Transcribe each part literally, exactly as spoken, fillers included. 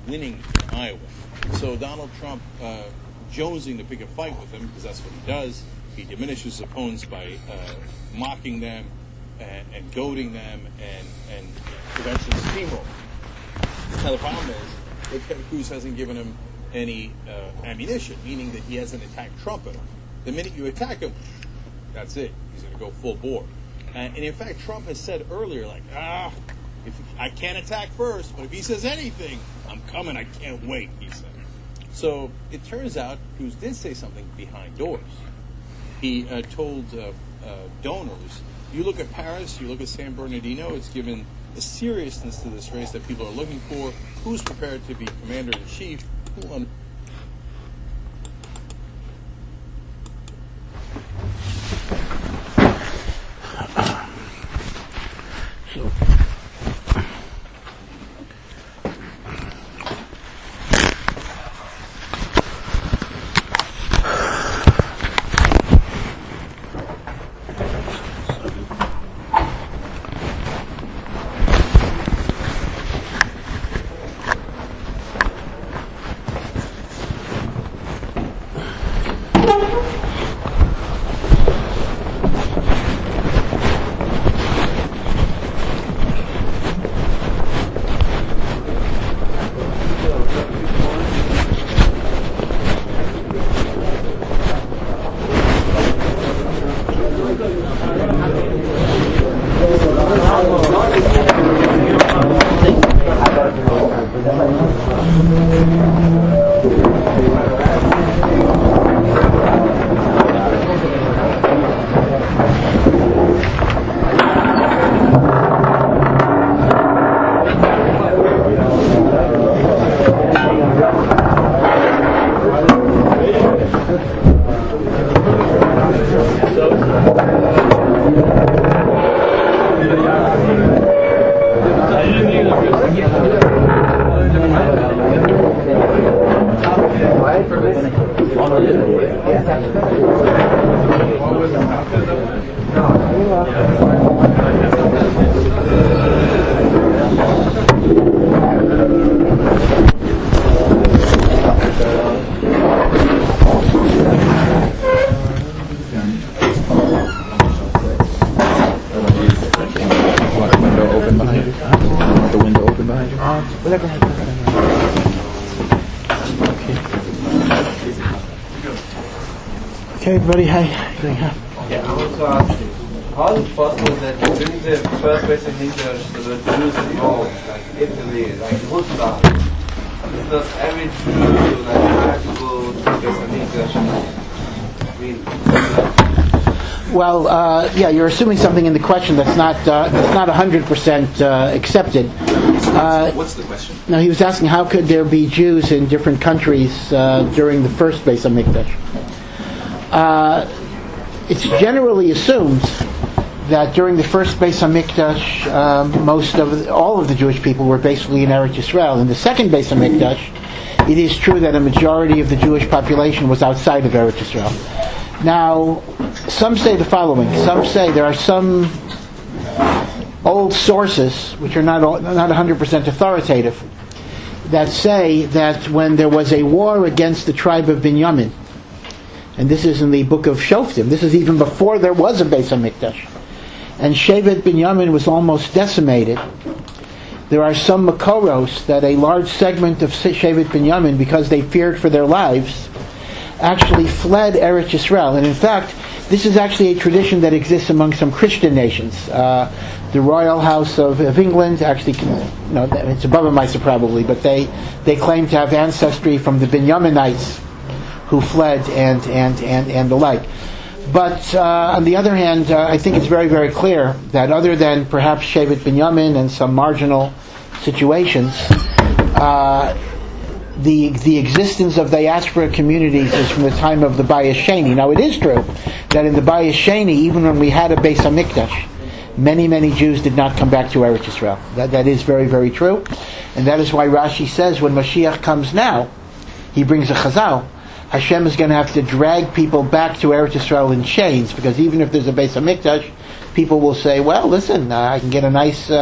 winning in Iowa. So Donald Trump uh, jonesing to pick a fight with him, because that's what he does. He diminishes opponents by uh, mocking them and, and goading them and, and eventually steamrolling. Now the problem is that Ted Cruz hasn't given him any uh, ammunition, meaning that he hasn't attacked Trump at all. The minute you attack him, that's it. He's going to go full bore. Uh, and in fact, Trump has said earlier, like, ah, if I can't attack first, but if he says anything, I'm coming. I can't wait, he said. So it turns out Cruz did say something behind doors. He uh, told uh, uh, donors, you look at Paris, you look at San Bernardino, it's given a seriousness to this race that people are looking for. Who's prepared to be commander-in-chief? Who un- so. Okay, everybody, hi. Yeah, I want to ask you, how is it possible that during the first Beis HaMikdash there were Jews involved, like Italy, like Woodstock? Is not every Jew like had to go to Beis HaMikdash? I mean, well, uh, yeah, you're assuming something in the question that's not uh, that's not one hundred percent uh, accepted. Uh, What's the question? Now, he was asking how could there be Jews in different countries uh, during the first Beis HaMikdash? Uh, it's generally assumed that during the first Beis HaMikdash, um, most of the, all of the Jewish people were basically in Eretz Yisrael. In the second Beis HaMikdash, it is true that a majority of the Jewish population was outside of Eretz Yisrael. Now, some say the following. Some say there are some old sources, which are not all, not one hundred percent authoritative, that say that when there was a war against the tribe of Binyamin, and this is in the book of Shoftim, this is even before there was a Beis HaMikdash, and Shevet Binyamin was almost decimated, there are some Makoros that a large segment of Shevet Binyamin, because they feared for their lives, actually fled Eretz Yisrael. And in fact, this is actually a tradition that exists among some Christian nations. Uh, the Royal House of, of England, actually, you know, it's above Misa probably, but they, they claim to have ancestry from the Binyaminites who fled and, and, and, and the like. But uh, on the other hand, uh, I think it's very, very clear that other than perhaps Shevet Binyamin and some marginal situations, uh, the the existence of diaspora communities is from the time of the Bayis Sheni. Now, it is true that in the Bayis Sheni, even when we had a Beis HaMikdash, many, many Jews did not come back to Eretz Yisrael. That, that is very, very true. And that is why Rashi says when Mashiach comes now, he brings a chazal. Hashem is going to have to drag people back to Eretz Yisrael in chains, because even if there's a Beis HaMikdash, people will say, well, listen, uh, I can get a nice uh,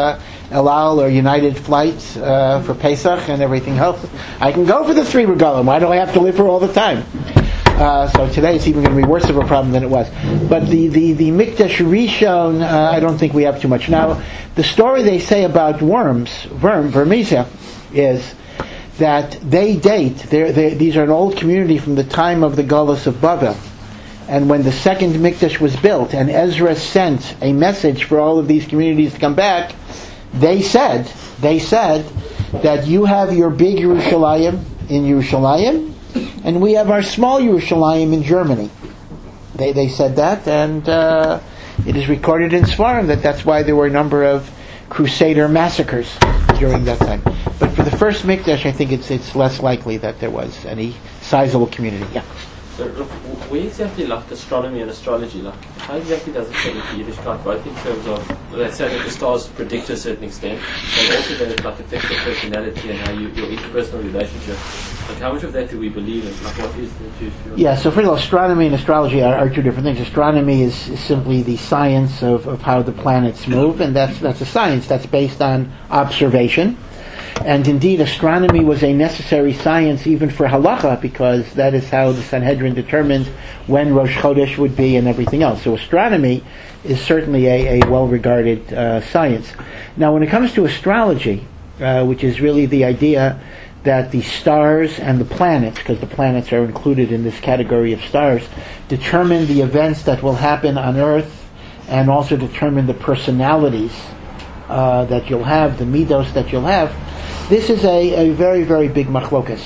El Al or United flights uh, for Pesach and everything else. I can go for the three regalim. Why do I have to live for all the time? Uh, so today it's even going to be worse of a problem than it was. But the, the, the Mikdash Rishon, uh, I don't think we have too much. Now, the story they say about worms, worm, vermisia, is that they date, they're, they're, these are an old community from the time of the Galus of Babel. And when the second Mikdash was built, and Ezra sent a message for all of these communities to come back, they said, they said that you have your big Yerushalayim in Yerushalayim, and we have our small Yerushalayim in Germany. They they said that, and uh, it is recorded in Sfarim that that's why there were a number of Crusader massacres during that time. But for the first Mikdash, I think it's it's less likely that there was any sizable community. Yeah. So, look, where exactly, like astronomy and astrology, like how exactly does it fit into Yiddishkeit, both in terms of, they say that the stars predict to a certain extent, but also that it like affects your personality and how you, your interpersonal relationship. Like how much of that do we believe in? Like what is the Jewish view? Yeah, so first of all, astronomy and astrology are, are two different things. Astronomy is, is simply the science of, of how the planets move, and that's that's a science that's based on observation. And indeed, astronomy was a necessary science even for halacha, because that is how the Sanhedrin determined when Rosh Chodesh would be and everything else. So astronomy is certainly a, a well-regarded uh, science. Now, when it comes to astrology, uh, which is really the idea that the stars and the planets, because the planets are included in this category of stars, determine the events that will happen on Earth and also determine the personalities uh, that you'll have, the midos that you'll have. This is a, a very, very big machlokas.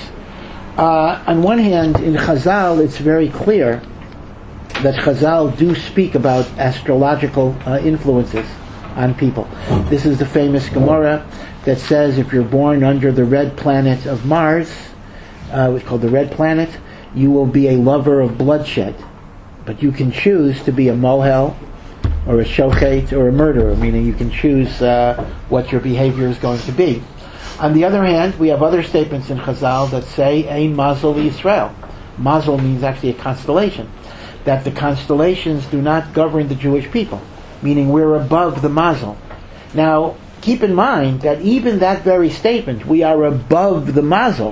Uh, on one hand, in Chazal, it's very clear that Chazal do speak about astrological uh, influences on people. This is the famous Gemara that says if you're born under the red planet of Mars, uh, it's called the red planet, you will be a lover of bloodshed. But you can choose to be a mohel, or a shochet, or a murderer, meaning you can choose uh, what your behavior is going to be. On the other hand, we have other statements in Chazal that say, Ein Mazel Yisrael. Mazel means actually a constellation. That the constellations do not govern the Jewish people, meaning we're above the Mazel. Now, keep in mind that even that very statement, we are above the Mazel,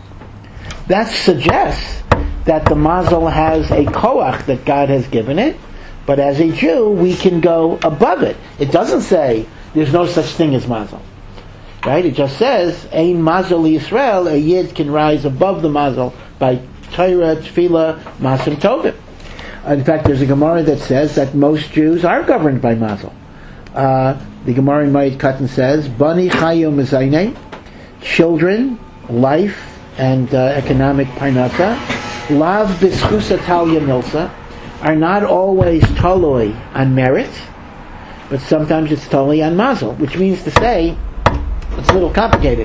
that suggests that the Mazel has a koach that God has given it, but as a Jew, we can go above it. It doesn't say there's no such thing as Mazel. Right? It just says, Ein Mazel Yisrael, a Yid can rise above the Mazel by Torah, Tefillah, Masim Tovim. In fact, there's a Gemara that says that most Jews are governed by Mazel. Uh, the Gemara in Ma'id Katan says, Bani Chayim Mezayne, children, life, and uh, economic parnasa, Lav B'schusa Talya Milsa, are not always toloi on merit, but sometimes it's totally on Mazel, which means to say, it's a little complicated.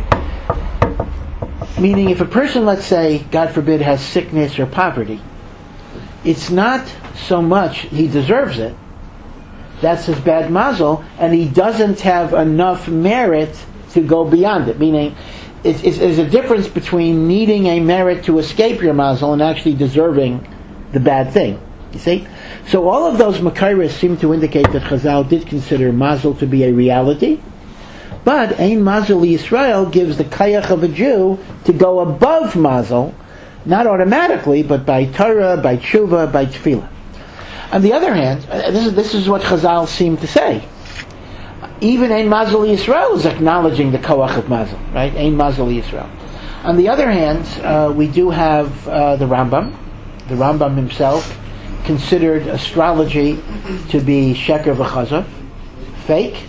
Meaning, if a person, let's say, God forbid, has sickness or poverty, it's not so much he deserves it. That's his bad mazel, and he doesn't have enough merit to go beyond it. Meaning, it's, it's, there's a difference between needing a merit to escape your mazel and actually deserving the bad thing. You see? So all of those makairos seem to indicate that Chazal did consider mazel to be a reality. But Ein Mazel Yisrael gives the kayach of a Jew to go above Mazel, not automatically, but by Torah, by Tshuva, by Tefillah. On the other hand, this is, this is what Chazal seem to say. Even Ein Mazel Yisrael is acknowledging the koach of Mazel, right? Ein Mazel Yisrael. On the other hand, uh, we do have uh, the Rambam. The Rambam himself considered astrology to be sheker v'chazav, fake.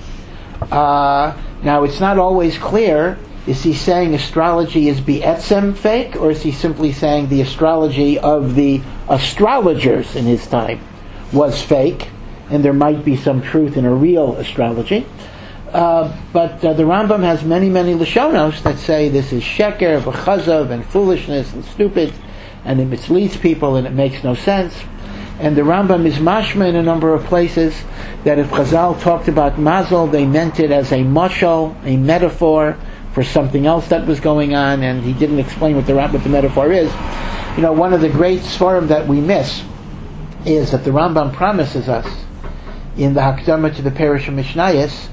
Uh, now, it's not always clear, is he saying astrology is be'etzem fake, or is he simply saying the astrology of the astrologers in his time was fake, and there might be some truth in a real astrology? Uh, but uh, the Rambam has many, many Lashonos that say this is sheker, v'chazav, and foolishness, and stupid, and it misleads people, and it makes no sense. And the Rambam is mashma in a number of places that if Chazal talked about Mazel, they meant it as a mashal, a metaphor for something else that was going on, and he didn't explain what the what the metaphor is. You know, one of the great svarim that we miss is that the Rambam promises us in the Hakdama to the Parish of Mishnayos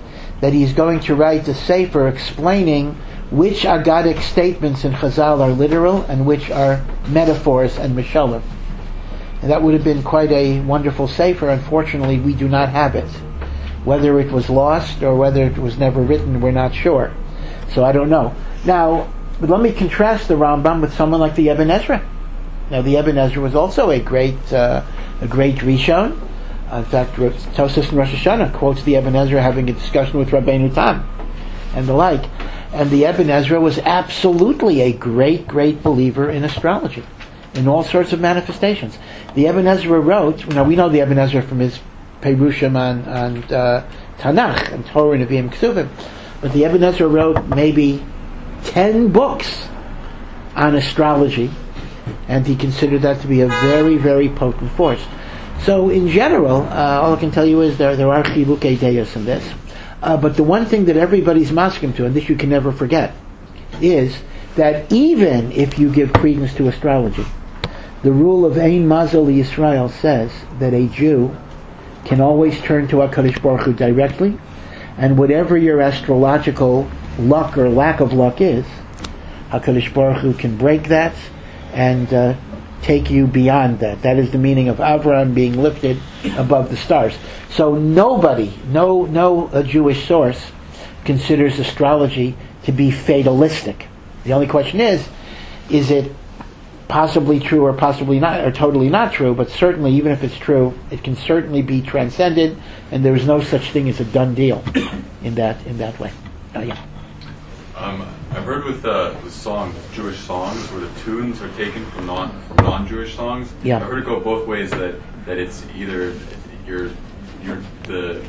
that he's going to write a sefer explaining which agadic statements in Chazal are literal and which are metaphors and mishalim. And that would have been quite a wonderful sefer. Unfortunately, we do not have it. Whether it was lost or whether it was never written, we're not sure. So I don't know. Now, but let me contrast the Rambam with someone like the Ibn Ezra. Now, the Ibn Ezra was also a great, uh, a great Rishon. In fact, Tosfos in Rosh Hashanah quotes the Ibn Ezra having a discussion with Rabbeinu Tam and the like. And the Ibn Ezra was absolutely a great, great believer in astrology, in all sorts of manifestations. The Ibn Ezra wrote, now we know the Ibn Ezra from his Perushim on, on uh, Tanakh and Torah and Nevi'im Ksuvim, but the Ibn Ezra wrote maybe ten books on astrology, and he considered that to be a very, very potent force. So in general, uh, all I can tell you is there there are chilukei deos in this. Uh, but the one thing that everybody's maskim to, and this you can never forget, is that even if you give credence to astrology, the rule of Ein Mazel Yisrael says that a Jew can always turn to HaKadosh Baruch Hu directly, and whatever your astrological luck or lack of luck is, HaKadosh Baruch Hu can break that and uh, take you beyond that. That is the meaning of Avraham being lifted above the stars. So nobody, no no uh, Jewish source considers astrology to be fatalistic. The only question is, is it possibly true or possibly not, or totally not true? But certainly, even if it's true, it can certainly be transcended, and there is no such thing as a done deal in that in that way. Uh, yeah. Um, I've heard with, uh, with songs, Jewish songs, where the tunes are taken from non from non-Jewish songs. Yeah. I've heard it go both ways. That, that it's either you're you're the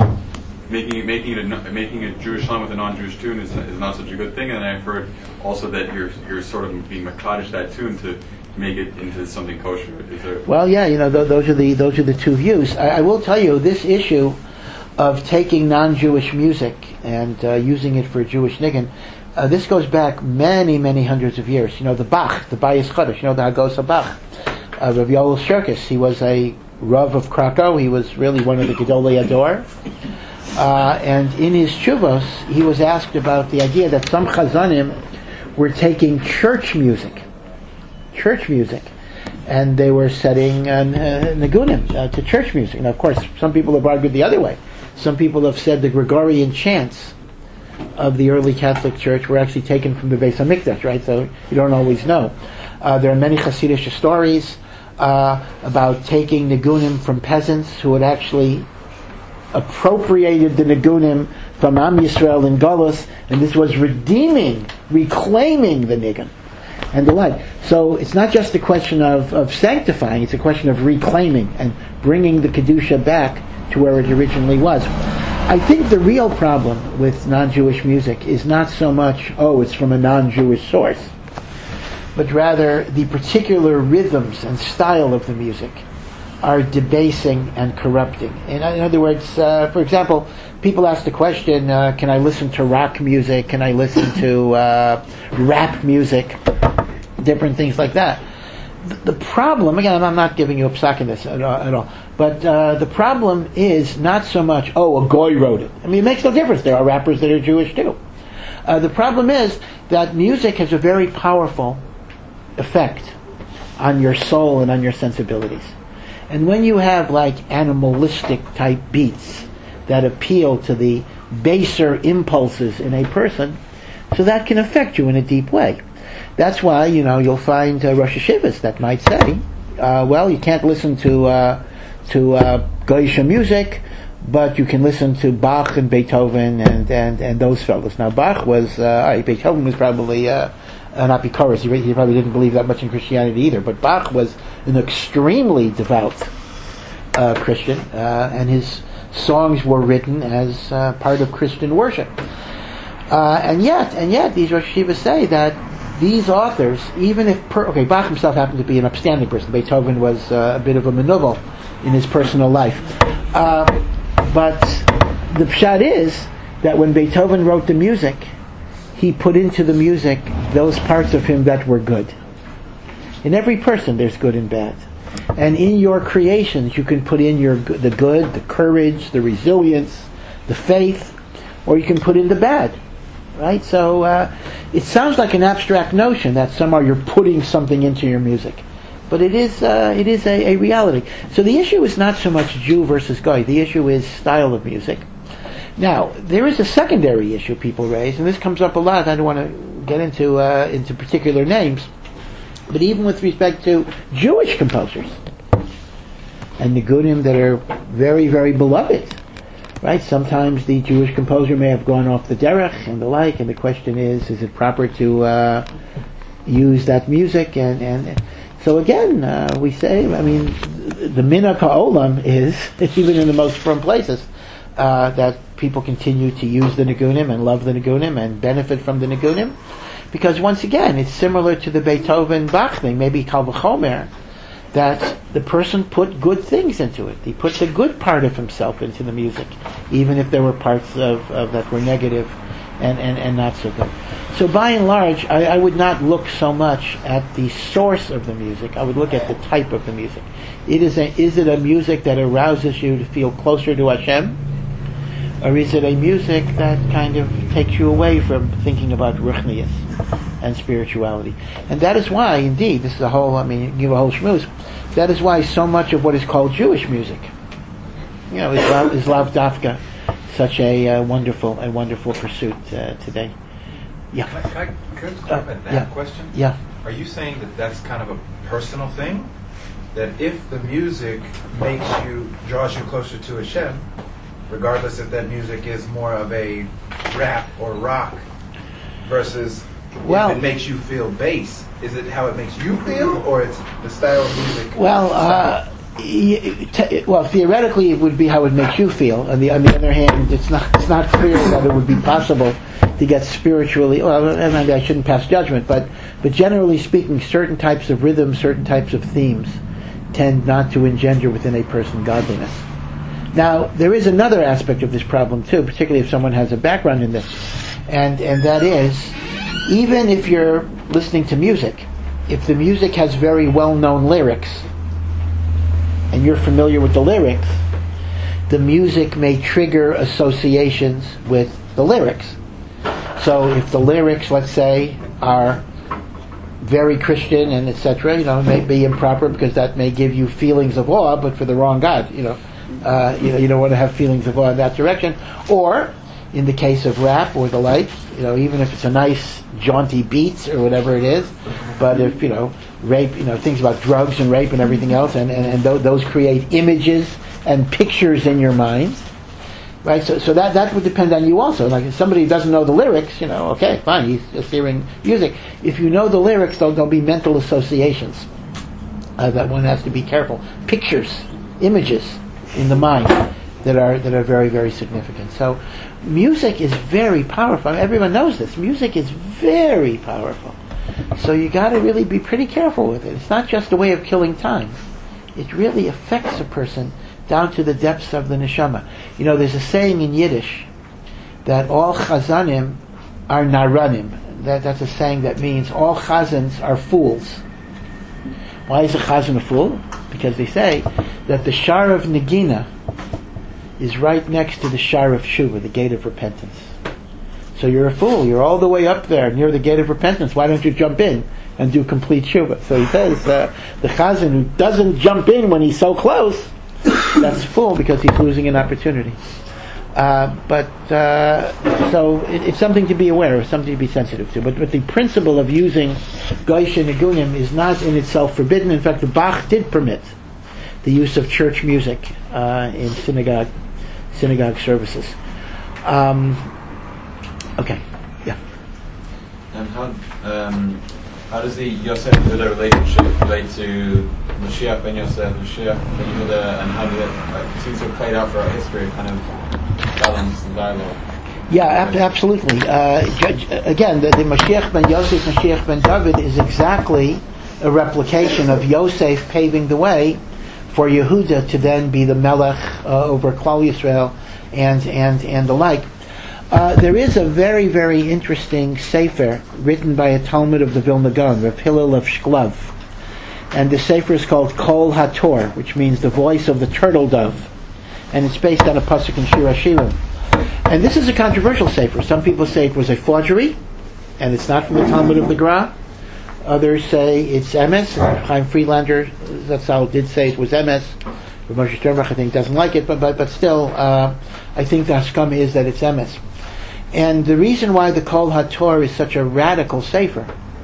making making it a, making a Jewish song with a non-Jewish tune is, is not such a good thing. And I've heard also that you're you're sort of being makadish that tune to make it into something kosher. Is there? Well, yeah, you know, th- those are the those are the two views. I, I will tell you this issue of taking non-Jewish music and uh, using it for Jewish niggin. Uh, this goes back many, many hundreds of years. You know, the Bach, the Bayis Chodesh, you know, the Hagos Bach. Uh, Rav Yoel Shirkis, he was a Rav of Krakow. He was really one of the Gedolei Ador. Uh, and in his Chuvos, he was asked about the idea that some Chazanim were taking church music, church music, and they were setting uh, Nigunim uh, to church music. Now, of course, some people have argued the other way. Some people have said the Gregorian chants of the early Catholic Church were actually taken from the Beis HaMikdash, right? So you don't always know. Uh, there are many Hasidic stories uh, about taking Nigunim from peasants who had actually appropriated the Nigunim from Am Yisrael in Galus, and this was redeeming, reclaiming the Nigun and the like. So it's not just a question of, of sanctifying, it's a question of reclaiming and bringing the Kedusha back to where it originally was. I think the real problem with non-Jewish music is not so much, oh, it's from a non-Jewish source, but rather the particular rhythms and style of the music are debasing and corrupting. In, in other words, uh, for example, people ask the question, uh, can I listen to rock music? Can I listen to uh, rap music? Different things like that. The problem, again, I'm not giving you a psak in this at all, at all but uh, the problem is not so much, oh, a goy wrote it. I mean, it makes no difference. There are rappers that are Jewish too. Uh, the problem is that music has a very powerful effect on your soul and on your sensibilities. And when you have like animalistic type beats that appeal to the baser impulses in a person, so that can affect you in a deep way. That's why, you know, you'll find uh, Rosh Hashivas that might say, uh, well, you can't listen to uh, to uh, Goyish music, but you can listen to Bach and Beethoven and, and, and those fellows. Now, Bach was, uh, Beethoven was probably uh, an Apikoros. He, he probably didn't believe that much in Christianity either, but Bach was an extremely devout uh, Christian, uh, and his songs were written as uh, part of Christian worship. Uh, and yet, and yet, these Rosh Hashivas say that these authors, even if per, okay, Bach himself happened to be an upstanding person. Beethoven was uh, a bit of a manuvel in his personal life, uh, but the pshat is that when Beethoven wrote the music, he put into the music those parts of him that were good. In every person, there's good and bad, and in your creations, you can put in your the good, the courage, the resilience, the faith. or you can put in the bad. Right? So uh, it sounds like an abstract notion that somehow you're putting something into your music. But it is uh, it is a, a reality. So the issue is not so much Jew versus Goy. The issue is style of music. Now, there is a secondary issue people raise, and this comes up a lot. I don't want to get into uh, into particular names. But even with respect to Jewish composers and nigunim that are very, very beloved, right? Sometimes the Jewish composer may have gone off the derech and the like, and the question is, is it proper to uh, use that music? And, and so again, uh, we say, I mean, the minhag ha'olam is, even in the most firm places, uh, that people continue to use the nigunim and love the nigunim and benefit from the nigunim. Because once again, it's similar to the Beethoven Bach thing, maybe Kal V'chomer, that the person put good things into it. He put the good part of himself into the music, even if there were parts of, of that were negative and, and, and not so good. So by and large, I, I would not look so much at the source of the music. I would look at the type of the music. It is a, is it a music that arouses you to feel closer to Hashem? Or is it a music that kind of takes you away from thinking about ruchnius and spirituality? And that is why, indeed, this is a whole, I mean, give a whole shmooze, that is why so much of what is called Jewish music, you know, is, lav, is lav dafka, such a uh, wonderful and wonderful pursuit uh, today. Yeah. Can I, can I, can I just clarify that yeah. question? Yeah. Are you saying that that's kind of a personal thing? That if the music makes you, draws you closer to Hashem, regardless if that music is more of a rap or rock versus well, if it makes you feel bass, is it how it makes you feel, or it's the style of music? Well, uh, t- well, theoretically, it would be how it makes you feel. On the on the other hand, it's not it's not clear that it would be possible to get spiritually. Well, and maybe I shouldn't pass judgment, but but generally speaking, certain types of rhythms, certain types of themes, tend not to engender within a person godliness. Now, there is another aspect of this problem too, particularly if someone has a background in this, and and that is, even if you're listening to music, if the music has very well-known lyrics, and you're familiar with the lyrics, the music may trigger associations with the lyrics. So if the lyrics, let's say, are very Christian and et cetera, you know, it may be improper because that may give you feelings of awe, but for the wrong God, you know. Uh, you know, you don't want to have feelings of awe in that direction. Or, in the case of rap or the like, you know, even if it's a nice jaunty beats or whatever it is, but if, you know, rape, you know, things about drugs and rape and everything else, and, and, and th- those create images and pictures in your mind, right? So, so that that would depend on you also. Like if somebody doesn't know the lyrics, you know, okay, fine, he's just hearing music. If you know the lyrics, there'll, there'll be mental associations uh, that one has to be careful. Pictures, images in the mind that are that are very, very significant. So music is very powerful. Everyone knows this. Music is very powerful. So you got to really be pretty careful with it. It's not just a way of killing time. It really affects a person down to the depths of the neshama. You know, there's a saying in Yiddish that all chazanim are naranim. That, that's a saying that means all chazans are fools. Why is a chazan a fool? Because they say that the shar of Nagina is right next to the shar of Shuvah, the gate of repentance. So you're a fool. You're all the way up there near the gate of repentance. Why don't you jump in and do complete Shuvah? So he says uh, the chazan who doesn't jump in when he's so close, that's a fool because he's losing an opportunity. Uh, but uh, so it, it's something to be aware of, something to be sensitive to. But, but the principle of using Goyshe Nigunim is not in itself forbidden. In fact, the Bach did permit the use of church music uh, in synagogue synagogue services. Um, okay, yeah. And how um, how does the Yosef Yehuda relationship relate to Mashiach ben Yosef, Mashiach ben Yehuda, and how did it uh, seems to have played out throughout history, kind of balance and dialogue? Yeah, ab- absolutely. Uh, judge, again, the, the Mashiach ben Yosef, Mashiach ben David is exactly a replication of Yosef paving the way for Yehuda to then be the Melech uh, over Klal Yisrael and and and the like. Uh, there is a very, very interesting sefer written by a Talmud of the Vilna Gaon, Rav Hillel of Shklov. And the sefer is called Kol HaTor, which means the voice of the turtle dove. And it's based on a pasuk in Shir HaShirim. And this is a controversial sefer. Some people say it was a forgery, and it's not from the Talmud of the Gra. Others say it's emes. Chaim Friedlander, Zatzal, did say it was emes. But Moshe Sternbach, I think, doesn't like it, but but, but still, uh, I think the haskam is that it's emes. And the reason why the Kol HaTor is such a radical sefer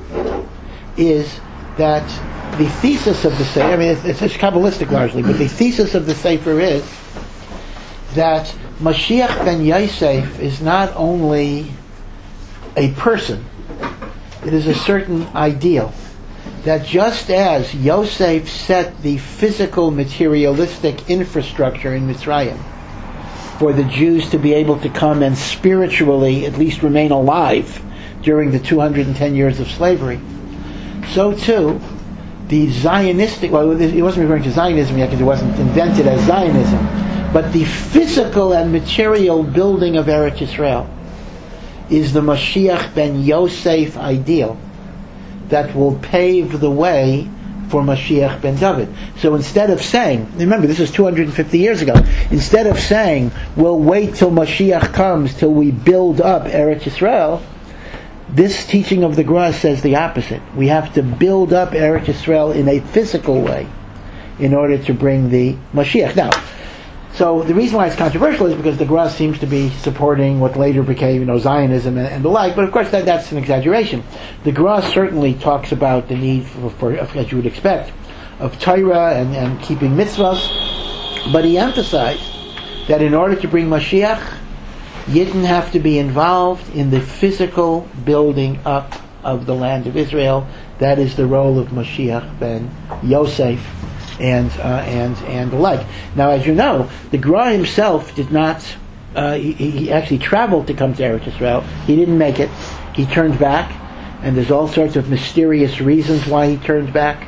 is that the thesis of the sefer, I mean, it's, it's, it's Kabbalistic largely, but the thesis of the sefer is that Mashiach ben Yosef is not only a person, it is a certain ideal. That just as Yosef set the physical, materialistic infrastructure in Mitzrayim for the Jews to be able to come and spiritually at least remain alive during the two hundred ten years of slavery, so too the Zionistic, well, he wasn't referring to Zionism yet because it wasn't invented as Zionism, but the physical and material building of Eretz Yisrael is the Mashiach ben Yosef ideal that will pave the way for Mashiach ben David. So instead of saying, remember this is two hundred fifty years ago, instead of saying we'll wait till Mashiach comes till we build up Eretz Yisrael, this teaching of the Gra says the opposite. We have to build up Eretz Yisrael in a physical way in order to bring the Mashiach. Now, so the reason why it's controversial is because the Gra seems to be supporting what later became, you know, Zionism and, and the like. But of course, that, that's an exaggeration. The Gra certainly talks about the need for, for as you would expect, of Torah and, and keeping mitzvahs. But he emphasized that in order to bring Mashiach, you didn't have to be involved in the physical building up of the land of Israel. That is the role of Mashiach ben Yosef and uh, and and the like. Now, as you know, the Gra himself did not. Uh, he, he actually traveled to come to Eretz Yisrael. He didn't make it. He turned back, and there's all sorts of mysterious reasons why he turned back.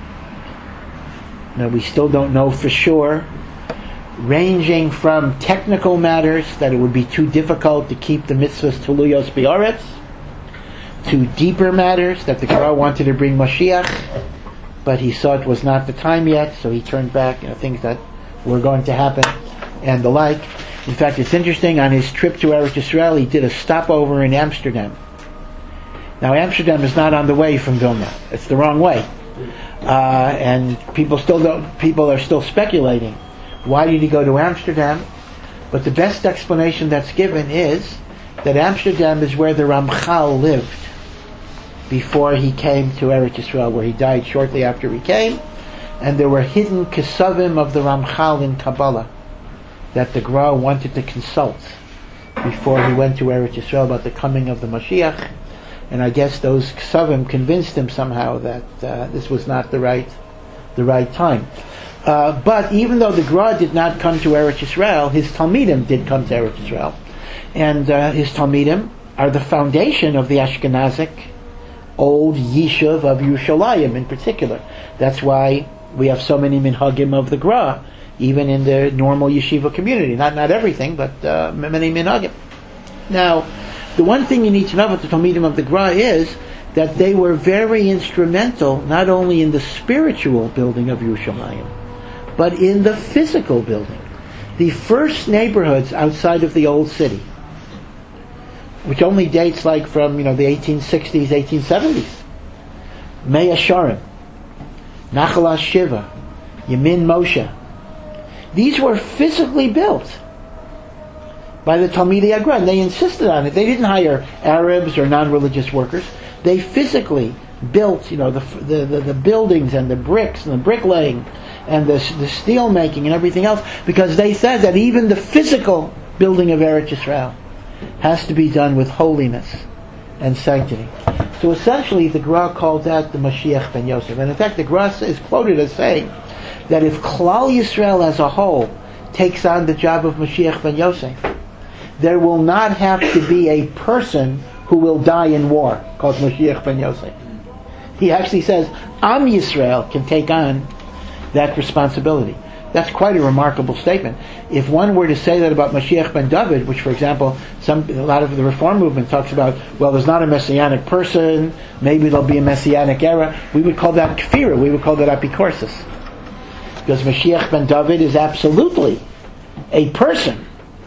Now, we still don't know for sure, ranging from technical matters that it would be too difficult to keep the mitzvahs Tuluyos B'Oretz, to deeper matters that the Gra wanted to bring Mashiach, but he saw it was not the time yet, so he turned back, you know, things that were going to happen, and the like. In fact, it's interesting, on his trip to Eretz Yisrael, he did a stopover in Amsterdam. Now, Amsterdam is not on the way from Vilna. It's the wrong way. Uh, and people still don't, people are still speculating. Why did he go to Amsterdam? But the best explanation that's given is that Amsterdam is where the Ramchal lived before he came to Eretz Yisrael, where he died shortly after he came, and there were hidden kesavim of the Ramchal in Kabbalah that the Gra wanted to consult before he went to Eretz Yisrael about the coming of the Mashiach, and I guess those kesavim convinced him somehow that uh, this was not the right, the right time. Uh, but even though the Gra did not come to Eretz Yisrael, his Talmidim did come to Eretz Yisrael, and uh, his Talmidim are the foundation of the Ashkenazic old Yishuv of Yerushalayim in particular. That's why we have so many minhagim of the Gra, even in the normal yeshiva community. Not not everything, but uh, many minhagim. Now, the one thing you need to know about the Talmidim of the Gra is that they were very instrumental not only in the spiritual building of Yerushalayim, but in the physical building. The first neighborhoods outside of the old city, which only dates like from, you know, the eighteen sixties, eighteen seventies. Mea Sharim, Nachal Shiva, Yamin Moshe. These were physically built by the Talmidei Gra, and they insisted on it. They didn't hire Arabs or non-religious workers. They physically built, you know, the the, the, the buildings and the bricks and the bricklaying and the, the steel making and everything else, because they said that even the physical building of Eretz Yisrael has to be done with holiness and sanctity. So essentially the Gra called that the Mashiach ben Yosef. And in fact the Gra is quoted as saying that if Klal Yisrael as a whole takes on the job of Mashiach ben Yosef, there will not have to be a person who will die in war called Mashiach ben Yosef. He actually says Am Yisrael can take on that responsibility. That's quite a remarkable statement. If one were to say that about Mashiach ben David, which, for example, some a lot of the Reform movement talks about, well, there's not a messianic person, maybe there'll be a messianic era, we would call that kfira, we would call that apikorsis. Because Mashiach ben David is absolutely a person.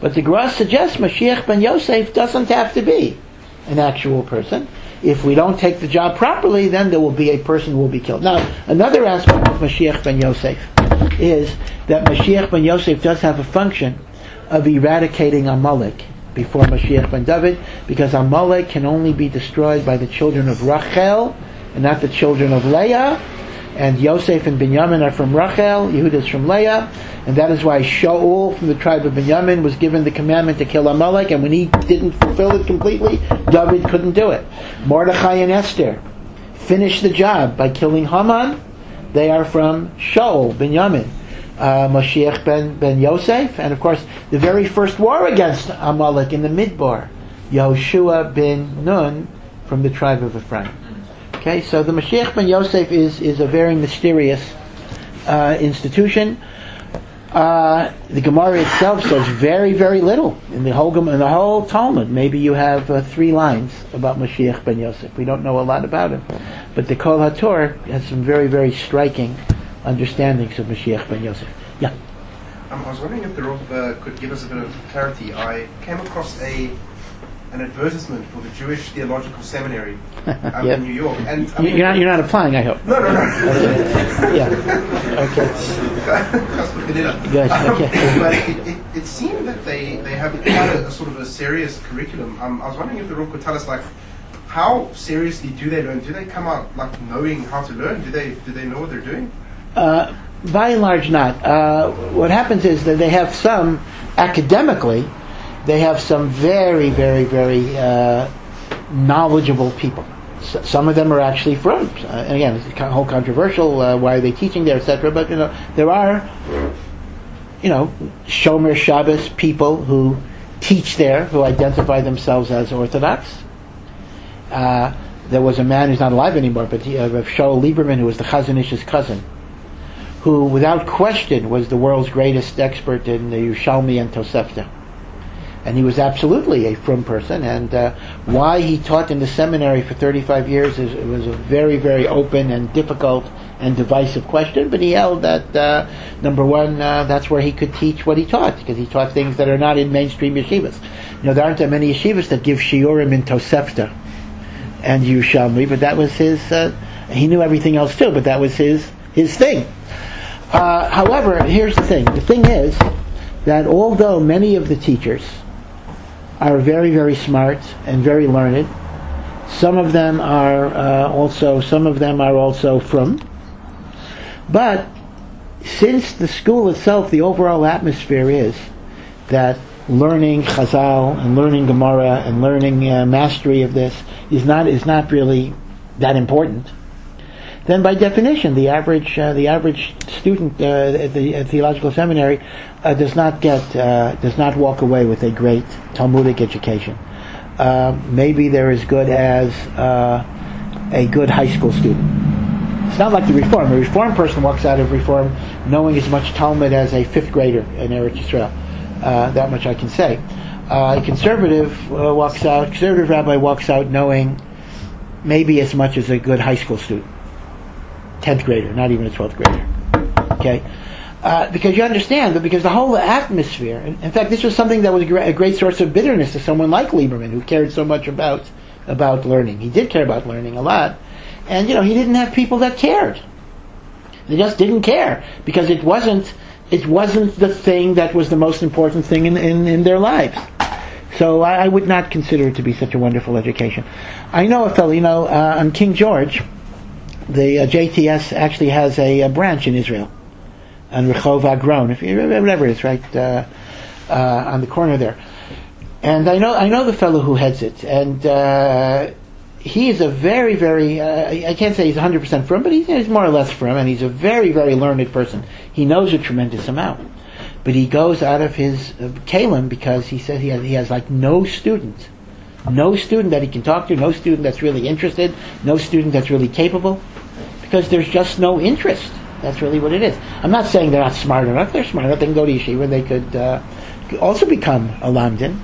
But the Gemara suggests Mashiach ben Yosef doesn't have to be an actual person. If we don't take the job properly, then there will be a person who will be killed. Now, another aspect of Mashiach ben Yosef is that Mashiach ben Yosef does have a function of eradicating Amalek before Mashiach ben David, because Amalek can only be destroyed by the children of Rachel and not the children of Leah. And Yosef and Binyamin are from Rachel, Yehuda is from Leah, and that is why Shaul from the tribe of Binyamin was given the commandment to kill Amalek, and when he didn't fulfill it completely, David couldn't do it. Mordechai and Esther finished the job by killing Haman. They are from Shaul, Binyamin. Uh, Mashiach ben, ben Yosef, and of course the very first war against Amalek in the Midbar, Yehoshua ben Nun from the tribe of Ephraim. Okay, so the Mashiach ben Yosef is, is a very mysterious uh, institution. Uh, the Gemara itself says very, very little in the whole in the whole Talmud. Maybe you have uh, three lines about Mashiach ben Yosef. We don't know a lot about him, but the Kol HaTorah has some very, very striking understandings of Mashiach ben Yosef. Yeah. Um, I was wondering if the Rav uh, could give us a bit of clarity. I came across a an advertisement for the Jewish Theological Seminary um, Yep. in New York, and I You- mean, You're not, you're not applying, I hope. no, no, no. Yeah. Okay. Good. Um, Okay. but it, it, it seemed that they, they have quite a, a sort of a serious curriculum. Um, I was wondering if the Rav could tell us, like, how seriously do they learn? Do they come out like knowing how to learn? Do they do they know what they're doing? Uh, by and large, not. Uh, what happens is that they have some, academically, they have some very, very, very uh, knowledgeable people. S- some of them are actually from. Uh, and again, it's a whole controversial. Uh, why are they teaching there, et cetera. But you know, there are, you know, Shomer Shabbos people who teach there, who identify themselves as Orthodox. Uh, there was a man who's not alive anymore, but he, uh, Rav Shaul Lieberman, who was the Chazon Ish's cousin, who, without question, was the world's greatest expert in the Yerushalmi and Tosefta. And he was absolutely a frum person, and uh, why he taught in the seminary for thirty-five years is, it was a very, very open and difficult and divisive question, but he held that, uh, number one, uh, that's where he could teach what he taught, because he taught things that are not in mainstream yeshivas. You know, there aren't that many yeshivas that give shiurim in Tosefta and Yerushalmi, but that was his, uh, he knew everything else too, but that was his, his thing. Uh, however, here's the thing. The thing is that although many of the teachers are very, very smart and very learned, some of them are uh, also some of them are also frum. But since the school itself, the overall atmosphere is that learning Chazal and learning Gemara and learning uh, mastery of this is not is not really that important, then by definition, the average uh, the average student uh, at the at theological seminary uh, does not get uh, does not walk away with a great Talmudic education. Uh, maybe they're as good as uh, a good high school student. It's not like the Reform. A Reform person walks out of Reform knowing as much Talmud as a fifth grader in Eretz Yisrael. Uh, that much I can say. Uh, a conservative uh, walks out. Conservative rabbi walks out knowing maybe as much as a good high school student. tenth grader, not even a twelfth grader. Okay? Uh, because you understand that because the whole atmosphere, in, in fact, this was something that was a, gra- a great source of bitterness to someone like Lieberman, who cared so much about about learning. He did care about learning a lot. And, you know, he didn't have people that cared. They just didn't care because it wasn't it wasn't the thing that was the most important thing in, in, in their lives. So I, I would not consider it to be such a wonderful education. I know a fellow, you know, uh, on King George, the uh, J T S actually has a, a branch in Israel, on Rehov Agron, if you, whatever it is, right uh, uh, on the corner there. And I know I know the fellow who heads it, and uh, he is a very, very, uh, I can't say he's one hundred percent frum, but he's, he's more or less frum, and he's a very, very learned person. He knows a tremendous amount. But he goes out of his uh, kalim because he says he has, he has like no student. No student that he can talk to, no student that's really interested, no student that's really capable, because there's just no interest. That's really what it is. I'm not saying they're not smart enough. They're smart enough. They can go to yeshiva. They could uh, also become a lamdin.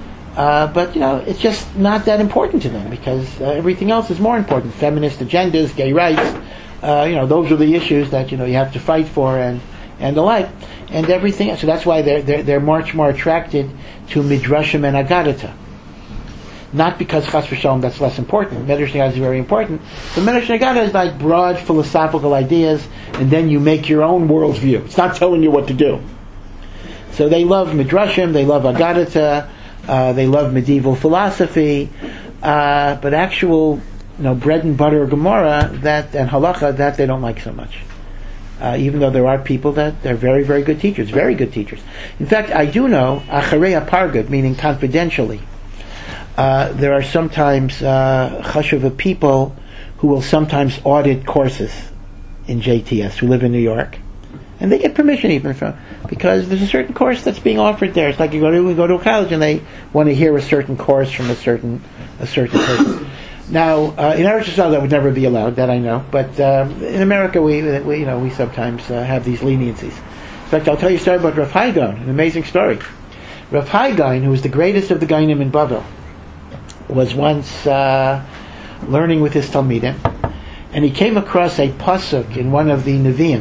Uh, but, you know, it's just not that important to them because uh, everything else is more important. Feminist agendas, gay rights, uh, you know, those are the issues that, you know, you have to fight for and, and the like, and everything. So that's why they're they're, they're much more attracted to midrashim and agadata. Not because chas v'shalom that's less important. Midrash Nagata is very important. The Midrash Nagata is like broad philosophical ideas, and then you make your own worldview. It's not telling you what to do. So they love midrashim, they love agadata, uh, they love medieval philosophy, uh, but actual, you know, bread and butter Gemara that and halacha that they don't like so much. Uh, even though there are people that they're very, very good teachers, very good teachers. In fact, I do know acharei apargud, meaning confidentially. Uh, there are sometimes uh, chashuva people who will sometimes audit courses in J T S who live in New York, and they get permission even from because there's a certain course that's being offered there. It's like you go to we go to a college and they want to hear a certain course from a certain a certain person. Now, uh, in Eretz Yisrael that would never be allowed, that I know. But um, in America, we, we you know we sometimes uh, have these leniencies. In fact, I'll tell you a story about Rav Hai Gaon, an amazing story. Rav Hai Gaon, who was the greatest of the Gaonim in Bavel, was once uh, learning with his Talmidim, and he came across a pasuk in one of the Nevi'im,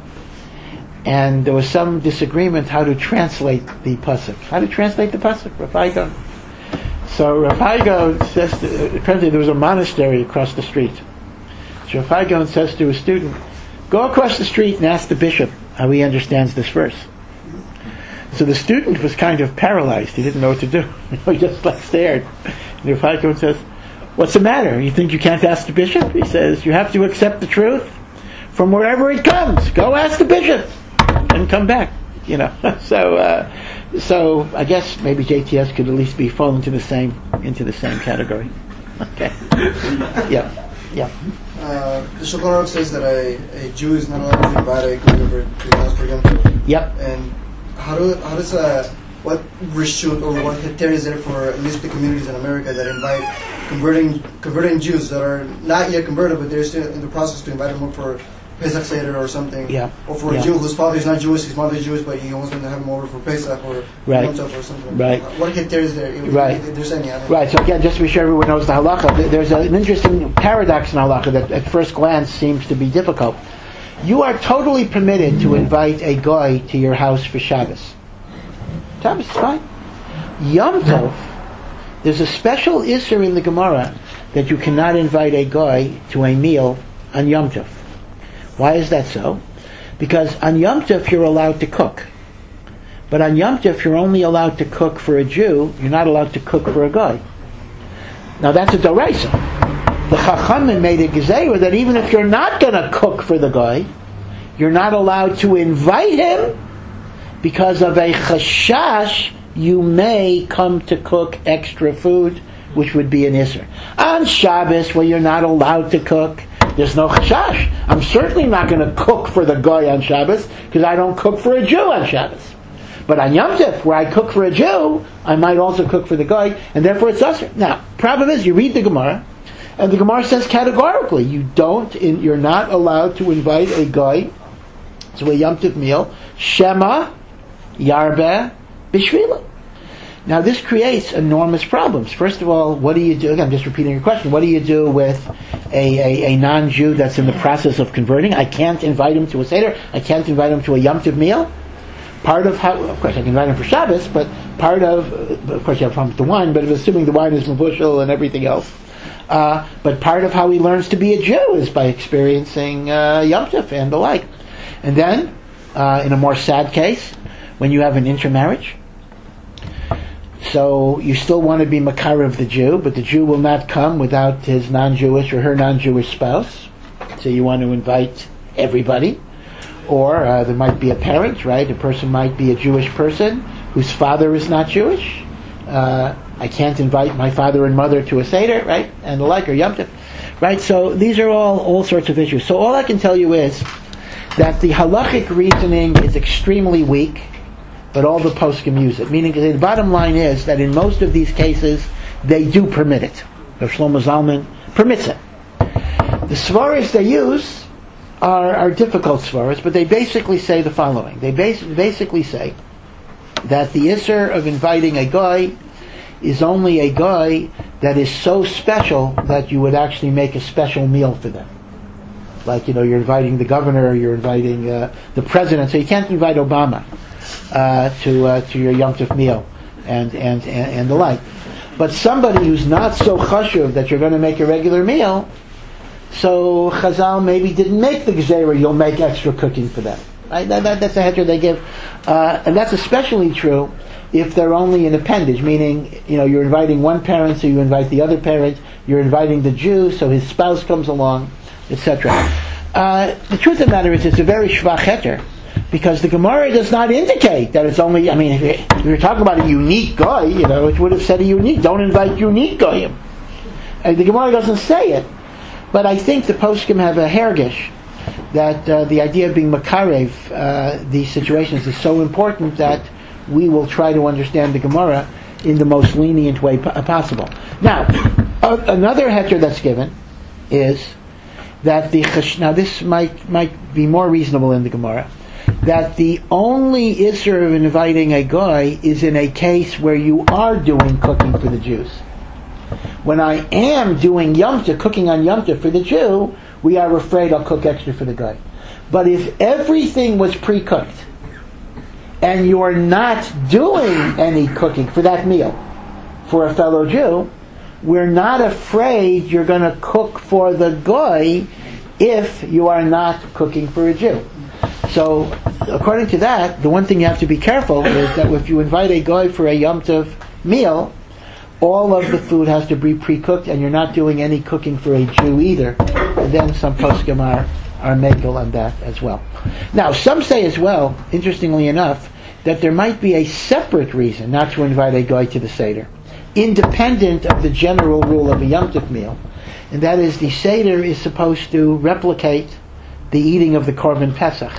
and there was some disagreement how to translate the pasuk. How to translate the pasuk, Rav Hai Gaon. So Rav Hai Gaon says, to, apparently there was a monastery across the street. So Rav Hai Gaon says to a student, go across the street and ask the bishop how he understands this verse. So the student was kind of paralyzed. He didn't know what to do. He just like stared. And Rav Hai Gaon says, what's the matter? You think you can't ask the bishop? He says, you have to accept the truth from wherever it comes. Go ask the bishop and come back. You know. So uh, so I guess maybe J T S could at least be fall into the same into the same category. Okay. Yeah. Yeah. Uh, the Shulchan Aruch says that a, a Jew is not allowed to invite a Greek member to his house for Yom Tov. Yep. And how do how does uh, what reshut or what heter is there for at least the communities in America that invite converting converting Jews that are not yet converted but they're still in the process to invite them up for Pesach Seder or something, yeah. or for yeah. a Jew whose father is not Jewish, his mother is Jewish, but he wants them to have him over for Pesach or right. Yom Tov or something. Right. What heter is there? Right. If there's any. I don't right. So again, just to be sure everyone knows the halacha, there's an interesting paradox in halacha that at first glance seems to be difficult. You are totally permitted to invite a guy to your house for Shabbos. Shabbos is fine. Yom Tov, there's a special issur in the Gemara that you cannot invite a guy to a meal on Yom Tov. Why is that so? Because on Yom Tov you're allowed to cook. But on Yom Tov you're only allowed to cook for a Jew, you're not allowed to cook for a guy. Now that's a doraisa. The Chachamim made a gezeira that even if you're not going to cook for the guy, you're not allowed to invite him because of a chashash you may come to cook extra food, which would be an issur. On Shabbos, where you're not allowed to cook, there's no chashash. I'm certainly not going to cook for the guy on Shabbos because I don't cook for a Jew on Shabbos. But on Yom Tov, where I cook for a Jew, I might also cook for the guy, and therefore it's usher. Now, problem is, you read the Gemara, and the Gemara says categorically, you don't, in, you're not allowed to invite a guy to a Yom Tov meal. Shema, Yarbe, Bishvila. Now this creates enormous problems. First of all, what do you do? Again, I'm just repeating your question. What do you do with a, a, a non-Jew that's in the process of converting? I can't invite him to a Seder. I can't invite him to a Yom Tov meal. Part of how, of course I can invite him for Shabbos, but part of, of course you have a problem with the wine, but assuming the wine is mavushal and everything else. Uh, but part of how he learns to be a Jew is by experiencing uh, Yom Tov and the like. And then, uh, in a more sad case, when you have an intermarriage, so you still want to be makar of the Jew, but the Jew will not come without his non-Jewish or her non-Jewish spouse. So you want to invite everybody. Or uh, there might be a parent, right? A person might be a Jewish person whose father is not Jewish. Uh, I can't invite my father and mother to a Seder, right? And the like, or Yom Tov, right? So these are all, all sorts of issues. So all I can tell you is that the halachic reasoning is extremely weak, but all the poskim use it. Meaning, the bottom line is that in most of these cases, they do permit it. Rav Shlomo Zalman permits it. The svaras they use are, are difficult svaras, but they basically say the following. They bas- basically say that the issur of inviting a guy is only a guy that is so special that you would actually make a special meal for them. Like, you know, you're inviting the governor, or you're inviting uh, the president, so you can't invite Obama uh, to uh, to your Yom Tov meal and, and, and, and the like. But somebody who's not so chashuv that you're going to make a regular meal, so Chazal maybe didn't make the gzeira, you'll make extra cooking for them. Right? That, that, that's a heter they give. Uh, and that's especially true if they're only an appendage, meaning, you know, you're inviting one parent, so you invite the other parent, you're inviting the Jew, so his spouse comes along, et cetera. Uh, the truth of the matter is, it's a very shvach heter, because the Gemara does not indicate that it's only, I mean, if you're talking about a unique guy, you know, it would have said a unique, don't invite unique goyim. And the Gemara doesn't say it. But I think the poskim have a hergish that uh, the idea of being makarev, uh, these situations, is so important that we will try to understand the Gemara in the most lenient way po- possible. Now, uh, another heter that's given is that the chash- now this might might be more reasonable in the Gemara, that the only issur of inviting a guy is in a case where you are doing cooking for the Jews. When I am doing Yom Tov, cooking on Yom Tov for the Jew, we are afraid I'll cook extra for the guy. But if everything was pre-cooked, and you're not doing any cooking for that meal for a fellow Jew, we're not afraid you're going to cook for the guy if you are not cooking for a Jew. So, according to that, the one thing you have to be careful is that if you invite a guy for a Yom Tov meal, all of the food has to be pre-cooked, and you're not doing any cooking for a Jew either. And then some poskim are, are megal on that as well. Now, some say as well, interestingly enough, that there might be a separate reason not to invite a guy to the Seder, independent of the general rule of a Yom Tov meal, and that is the Seder is supposed to replicate the eating of the Korban Pesach.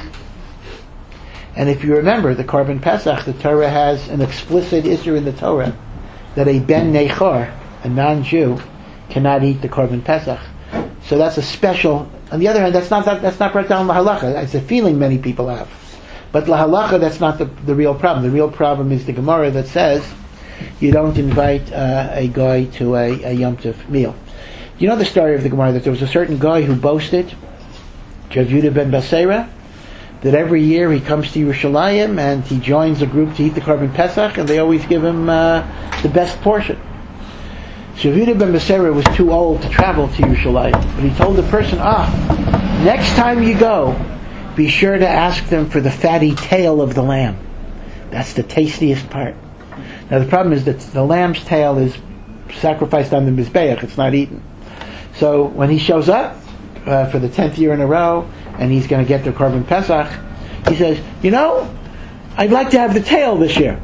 And if you remember, the Korban Pesach, the Torah has an explicit issue in the Torah that a Ben Nechor, a non-Jew, cannot eat the Korban Pesach. So that's a special. On the other hand, that's not that, that's not brought down lahalacha. It's a feeling many people have. But lahalacha, that's not the, the real problem. The real problem is the Gemara that says you don't invite uh, a guy to a, a Yom Tov meal. You know the story of the Gemara that there was a certain guy who boasted, Rav Yehuda ben Basera, that every year he comes to Yerushalayim and he joins a group to eat the Korban Pesach, and they always give him uh, the best portion. So Rav Yehuda ben Basera was too old to travel to Yerushalayim, but he told the person, ah, next time you go, be sure to ask them for the fatty tail of the lamb. That's the tastiest part. Now the problem is that the lamb's tail is sacrificed on the Mizbeach, it's not eaten. So when he shows up uh, for the tenth year in a row, and he's going to get their Korban Pesach, he says, you know, I'd like to have the tail this year.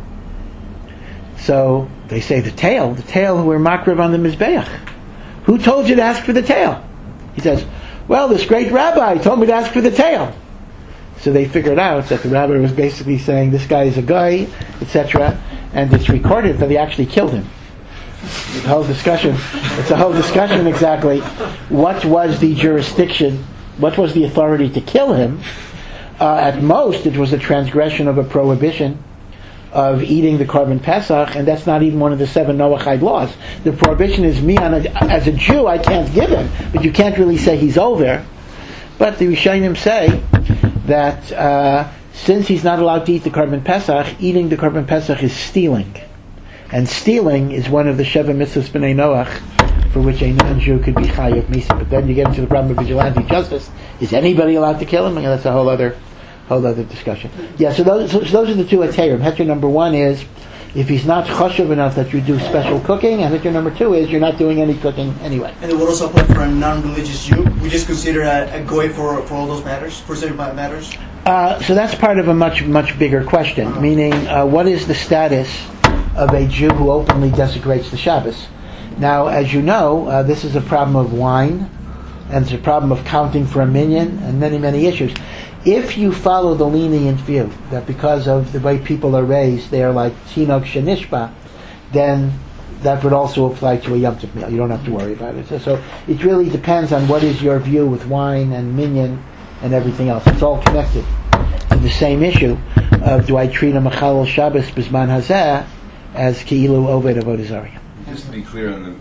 So they say, the tail? The tail we're makriv on the Mizbeach. Who told you to ask for the tail? He says, well, this great rabbi told me to ask for the tail. So they figured out that the rabbi was basically saying, this guy is a guy, et cetera, and it's recorded that he actually killed him. It's a whole discussion. It's a whole discussion exactly. What was the jurisdiction? What was the authority to kill him? Uh, at most, it was a transgression of a prohibition of eating the Korban Pesach, and that's not even one of the seven Noachide laws. The prohibition is me, on a, as a Jew, I can't give him, but you can't really say he's over. But the Rishonim say that uh, since he's not allowed to eat the Korban Pesach, eating the Korban Pesach is stealing. And stealing is one of the Sheva Mitzvahs B'nai Noach, for which a non-Jew could be chayav misa. But then you get into the problem of vigilante justice. Is anybody allowed to kill him? And that's a whole other whole other discussion. Yeah, so those, so those are the two heterim. Heter number one is if he's not chashuv enough that you do special cooking, and heter number two is you're not doing any cooking anyway. And it would also apply for a non-religious Jew. We just consider a, a goy for, for all those matters, for certain matters. Uh, so that's part of a much much bigger question. Uh-huh. Meaning, uh, what is the status of a Jew who openly desecrates the Shabbos? Now, as you know, uh, this is a problem of wine, and it's a problem of counting for a minyan, and many, many issues. If you follow the lenient view that because of the way people are raised, they are like Tinok Shenishba, then that would also apply to a Yom Tov meal. You don't have to worry about it. So, so it really depends on what is your view with wine and minyan and everything else. It's all connected to the same issue of do I treat a Machal Shabbos B'zman Hazeh as Ki'ilu Oved Avodah Zarah. Just to be clear on the, to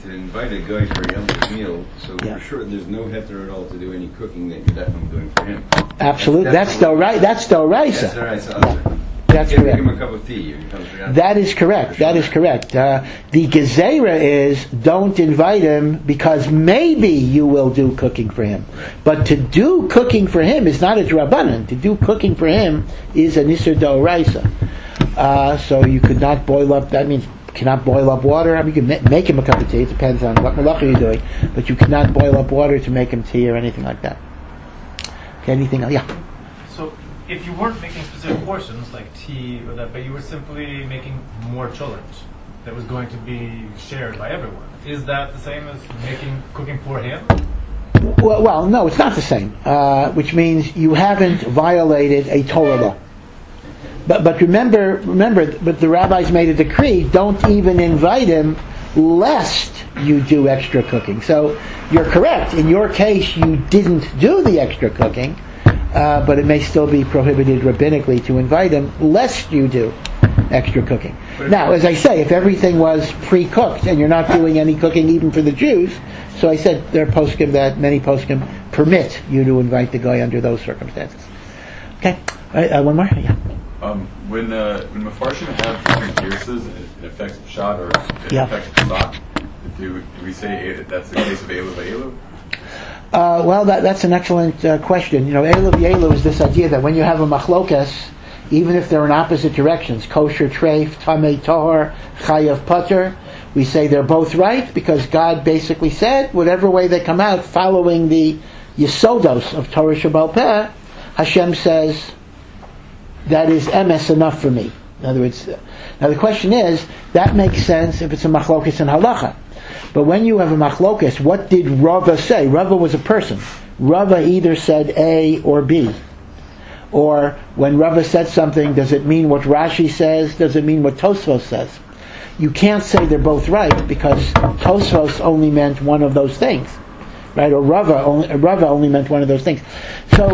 to invite a guy for a Yom Tov meal, so Yeah. for sure there's no heter at all to do any cooking that you're definitely doing for him. Absolutely. That's the right. That's the That's right. the right answer. That's You can make correct. him a cup of tea. He comes around. That is correct. That is correct. Uh, the gezerah is don't invite him because maybe you will do cooking for him. But to do cooking for him is not a drabanan. To do cooking for him is an isur d'oraisa. Uh, so you could not boil up. That means you cannot boil up water. I mean, you can ma- make him a cup of tea. It depends on what malacha you're doing. But you cannot boil up water to make him tea or anything like that. Okay, anything else? Yeah. So, if you weren't making specific portions like tea or that, but you were simply making more cholent that was going to be shared by everyone, is that the same as making cooking for him? Well, well no, it's not the same. Uh, which means you haven't violated a Torah law. But but remember, remember, but the rabbis made a decree: don't even invite him, lest you do extra cooking. So you're correct. In your case, you didn't do the extra cooking. Uh, but it may still be prohibited rabbinically to invite him, lest you do extra cooking. Now, as I say, if everything was pre-cooked and you're not doing any cooking even for the Jews, so I said there are poskim that many poskim permit you to invite the guy under those circumstances. Okay, all right, uh, one more. Yeah. Um, when uh, when Mefarshim have different girsas, it, it affects Pshat or it Yeah. affects Pesach. Do, do we say that that's the case of Eluv Eluv? Uh, well, that, that's an excellent uh, question. You know, Eluv Yelu is this idea that when you have a machlokas, even if they're in opposite directions, kosher treif, tamei tahor, chayav pater, we say they're both right because God basically said, whatever way they come out, following the yesodos of Torah Shebaal Peh, Hashem says, that is emes enough for me. In other words, now the question is, that makes sense if it's a machlokas in halacha. But when you have a machlokas, what did Rava say? Rava was a person. Rava either said A or B. Or when Rava said something, does it mean what Rashi says? Does it mean what Tosfos says? You can't say they're both right because Tosfos only meant one of those things, right? Or Rava only, Rava only meant one of those things. So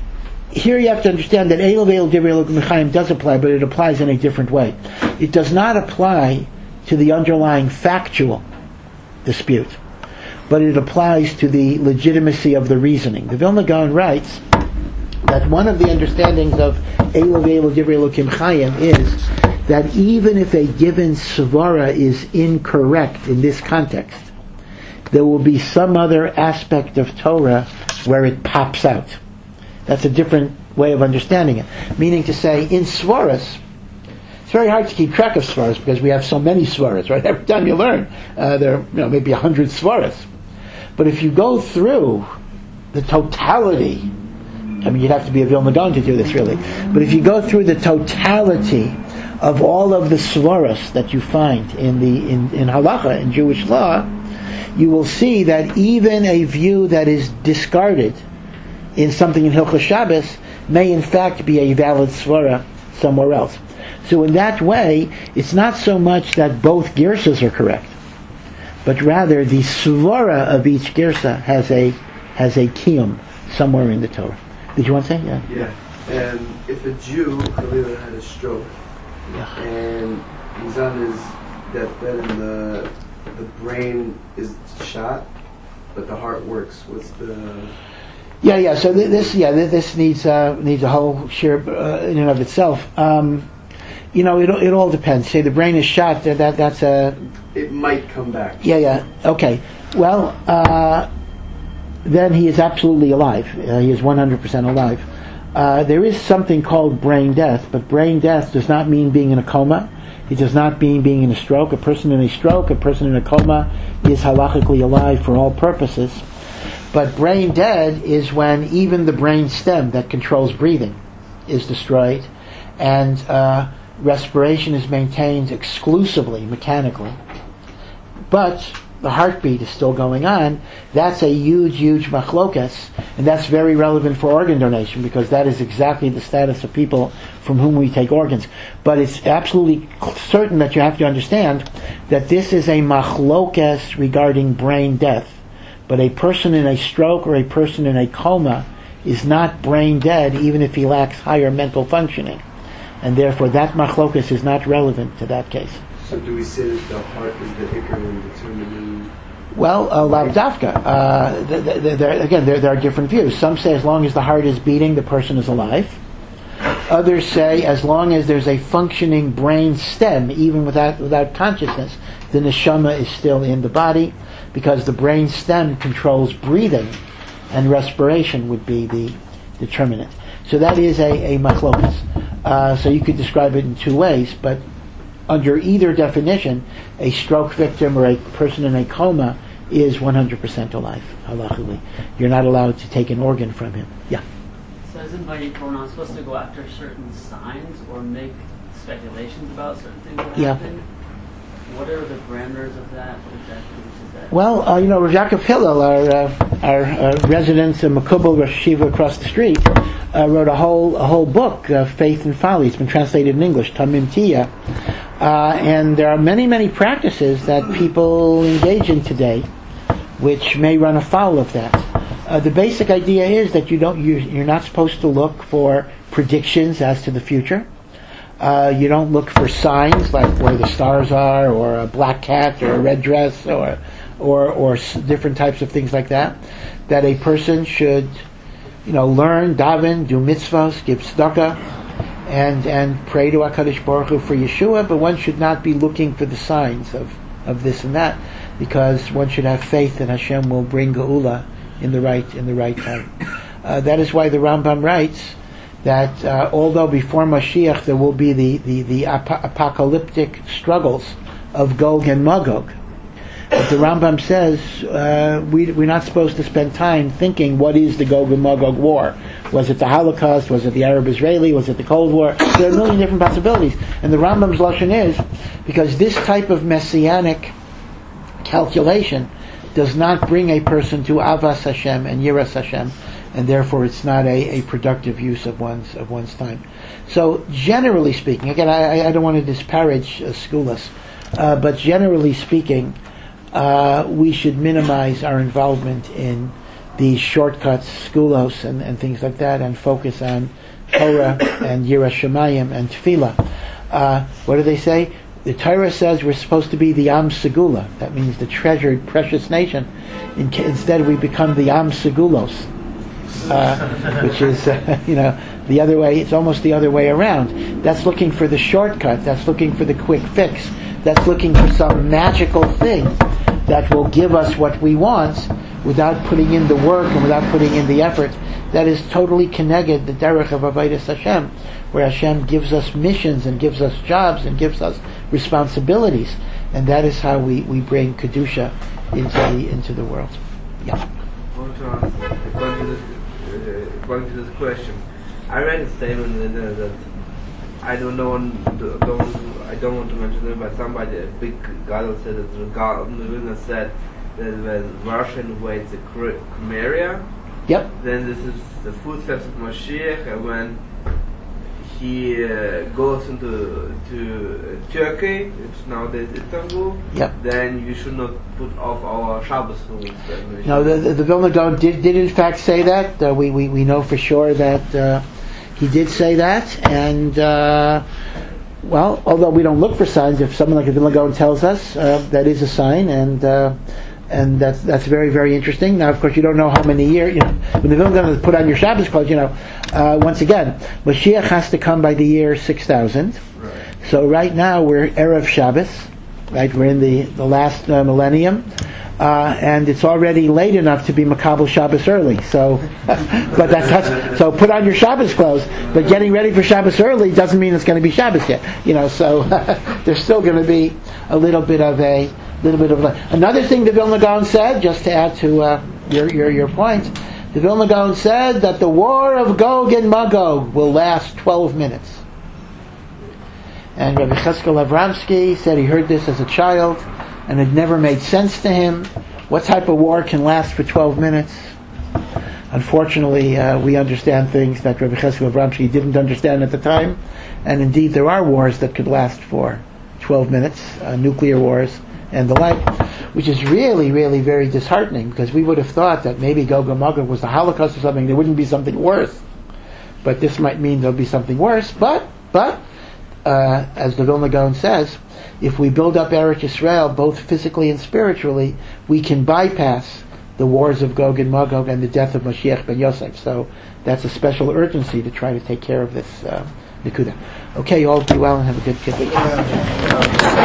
here you have to understand that Eil Ve'el Divrei Elokim Chaim does apply, but it applies in a different way. It does not apply to the underlying factual dispute, but it applies to the legitimacy of the reasoning. The Vilna Gaon writes that one of the understandings of Eil Ve'el Divrei Elokim Chaim is that even if a given svara is incorrect in this context, there will be some other aspect of Torah where it pops out. That's a different way of understanding it. Meaning to say, in svaras, it's very hard to keep track of svaras because we have so many svaras, right? Every time you learn, uh, there are you know, maybe a hundred svaras. But if you go through the totality, I mean, you'd have to be a Vilna Gaon to do this, really. But if you go through the totality of all of the svaras that you find in the in, in halacha, in Jewish law, you will see that even a view that is discarded in something in Hilchos Shabbos may in fact be a valid svara somewhere else. So in that way, it's not so much that both girsas are correct, but rather the svara of each girsa has a has a kiyum somewhere in the Torah. Did you want to say? Yeah. Yeah. And if a Jew, Khalilah, had a stroke, Yeah. and he's on his deathbed, and the the brain is shot, but the heart works, what's the... Yeah, yeah. So th- this, yeah, th- this needs uh, needs a whole share uh, in and of itself. Um, you know, it it all depends. Say the brain is shot. That, that that's a. It might come back. Yeah, yeah. Okay. Well, uh, then he is absolutely alive. Uh, he is one hundred percent alive. Uh, there is something called brain death, but brain death does not mean being in a coma. It does not mean being in a stroke. A person in a stroke, a person in a coma, is halachically alive for all purposes. But brain dead is when even the brain stem that controls breathing is destroyed, and uh, respiration is maintained exclusively mechanically. But the heartbeat is still going on. That's a huge, huge machlokas, and that's very relevant for organ donation because that is exactly the status of people from whom we take organs. But it's absolutely certain that you have to understand that this is a machlokas regarding brain death. But a person in a stroke or a person in a coma is not brain dead even if he lacks higher mental functioning. And therefore that machlokas is not relevant to that case. So do we say that the heart is the ikar in determining Well, uh, Lavdavka. Uh, th- th- th- there, again, there, there are different views. Some say as long as the heart is beating, the person is alive. Others say as long as there's a functioning brain stem, even without without consciousness, the neshama is still in the body, because the brain stem controls breathing, and respiration would be the determinant. So that is a, a machlokas. Uh, so you could describe it in two ways, but under either definition, a stroke victim or a person in a coma is one hundred percent alive, halachically. You're not allowed to take an organ from him. Yeah. So isn't Vayikra not supposed to go after certain signs or make speculations about certain things that Yeah. happen? What are the parameters of that? What exactly is that? Well, uh, you know, Rav Yaakov Hillel, our, uh, our uh, resident in Makubal Rosh Yeshiva across the street, uh, wrote a whole a whole book, uh, Faith and Folly. It's been translated in English, Tamim Tia. Uh, and there are many, many practices that people engage in today, which may run afoul of that. Uh, the basic idea is that you don't you, you're not supposed to look for predictions as to the future. Uh, you don't look for signs like where the stars are, or a black cat, or a red dress, or or or s- different types of things like that. That a person should, you know, learn, daven, do mitzvahs, give tzedakah, and and pray to HaKadosh Baruch Hu for Yeshua. But one should not be looking for the signs of, of this and that, because one should have faith that Hashem will bring Geula in the right in the right time. Uh, that is why the Rambam writes that uh, although before Mashiach there will be the, the, the ap- apocalyptic struggles of Gog and Magog, but the Rambam says uh, we, we're not supposed to spend time thinking what is the Gog and Magog war. Was it the Holocaust? Was it the Arab-Israeli? Was it the Cold War? There are a million different possibilities. And the Rambam's lashon is, because this type of messianic calculation does not bring a person to Avas Hashem and Yiras Hashem, and therefore it's not a, a productive use of one's of one's time. So generally speaking, again, I, I don't want to disparage uh, schoolas, uh, but generally speaking, uh, we should minimize our involvement in these shortcuts, schoolos, and, and things like that, and focus on Torah and Yiras Shamayim and Tefillah. Uh, what do they say? The Torah says we're supposed to be the Am Segula. That means the treasured, precious nation. In, instead, we become the Am Segulos. Uh, which is, uh, you know, the other way, it's almost the other way around. That's looking for the shortcut, that's looking for the quick fix, that's looking for some magical thing that will give us what we want without putting in the work and without putting in the effort. That is totally connected the derech of Avodas Hashem, where Hashem gives us missions and gives us jobs and gives us responsibilities, and that is how we, we bring Kedusha into the, into the world. Yeah. I want to ask, according to this, uh, according to this question, I read a statement that, uh, that I don't know, don't, I don't want to mention it, but somebody, a big gadol said that the Vilna said that when Russia invades the Crimea, yep. then this is the footsteps of Mashiach, and when he uh, goes into to uh, Turkey, it's nowadays Istanbul, yep. then you should not put off our Shabbos rules. No, the, the, the Vilna Gaon did, did in fact say that. Uh, we, we, we know for sure that uh, he did say that, and uh, well, although we don't look for signs, if someone like the Vilna Gaon tells us, uh, that is a sign, and uh, and that's that's very, very interesting. Now, of course, you don't know how many years, you know, when the Vilna Gaon put on your Shabbos clothes, you know, uh, once again, Mashiach has to come by the year six thousand. Right. So right now we're Erev Shabbos, right? We're in the, the last uh, millennium. Uh, and it's already late enough to be Makabel Shabbos early. So, but that's, that's so put on your Shabbos clothes. But getting ready for Shabbos early doesn't mean it's going to be Shabbos yet. You know, so there's still going to be a little bit of a little bit of a, another thing the Vilna Gaon said, just to add to uh, your your your point. The Vilna Gaon said that the war of Gog and Magog will last twelve minutes. And Rabbi Cheskel Avramsky said he heard this as a child, and it never made sense to him. What type of war can last for twelve minutes? Unfortunately, uh, we understand things that Rabbi Cheskel Avramsky didn't understand at the time, and indeed there are wars that could last for twelve minutes, uh, nuclear wars and the like, which is really, really very disheartening, because we would have thought that maybe Gog and Magog was the Holocaust or something, there wouldn't be something worse. But this might mean there'll be something worse, but, but, uh, as the Vilna Gaon says, if we build up Eretz Yisrael, both physically and spiritually, we can bypass the wars of Gog and Magog and the death of Mashiach ben Yosef. So that's a special urgency to try to take care of this uh, Nikuda. Okay, you all be well and have a good Kippur.